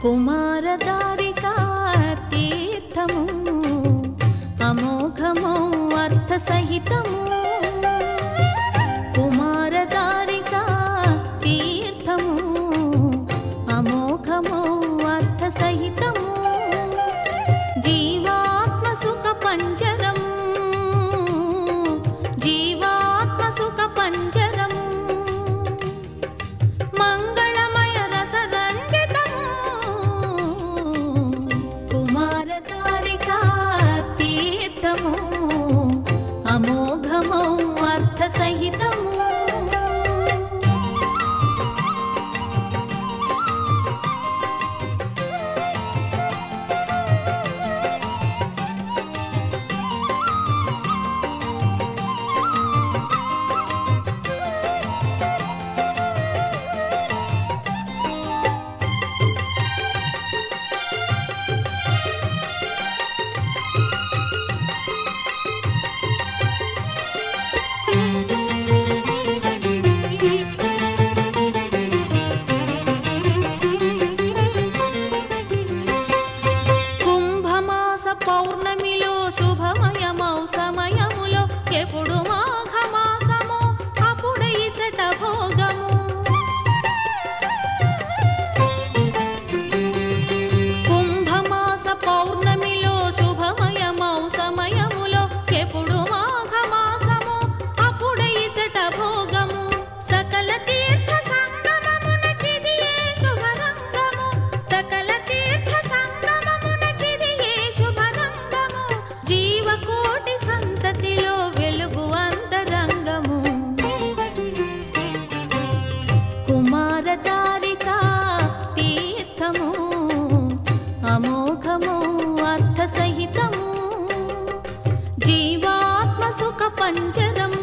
కుమారధారికా తీర్థము అమోఘము అర్థసహితము కుమారధారికా తీర్థము అమోఘము అర్థసహితము జీవాత్మ సుఖ పంజరం జీవాత్మ సుఖ పంజరం మంగళమయ రసరంజితము కుమారధారికా తీర్థము అమోఘము అర్థసహితము పౌర్ణమిలో శుభమయమౌ సమయములో ఎప్పుడు మాఘమాసము అప్పుడే ఇచ్చట భోగము కుంభమాస పౌర్ణమిలో శుభమయమౌ సమయములో ఎప్పుడు మాఘమాసము అప్పుడే ఇచ్చట భోగము సకల తీర్థ సంగమమునకిదియే శుభరంగము సకల తీర్థ సంగమమునకిదియే శుభరంగము జీవకోటి సంతతిలో వెలుగు అంతరంగము కుమారధారికా తీర్థము అమోఘము అర్థసహితము జీవాత్మ సుఖ పంజరం